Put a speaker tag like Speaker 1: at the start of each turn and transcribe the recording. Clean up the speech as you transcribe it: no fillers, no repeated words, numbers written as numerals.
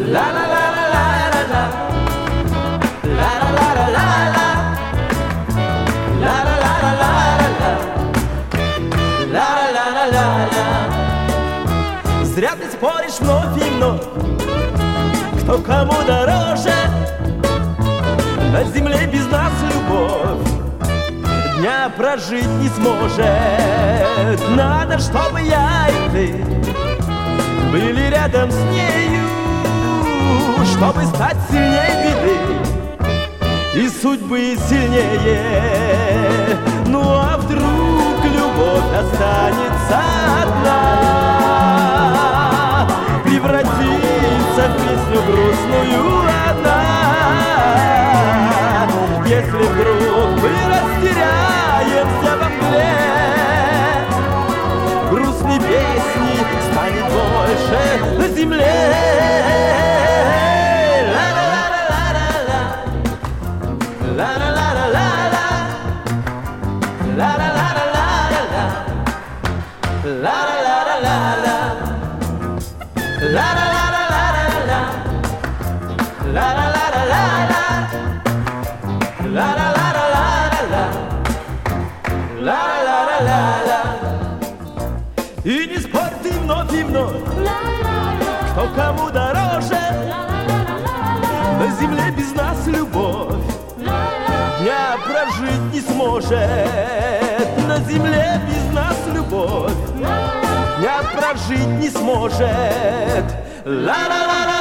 Speaker 1: Зря ты споришь вновь и вновь, кто кому дороже. На земле без нас любовь дня прожить не сможет. Надо, чтобы я и ты были рядом с нею, чтобы стать сильнее беды и судьбы сильнее. Ну а вдруг любовь останется одна, превратится в песню грустную одна. Если вдруг мы растеряемся во мгле, грустной песни станет больше на земле. И не спорь ты вновь и вновь, кто кому дороже. На земле без нас любовь дня прожить не сможет. На земле без нас любовь дня прожить не сможет. Ла-ла-ла-ла.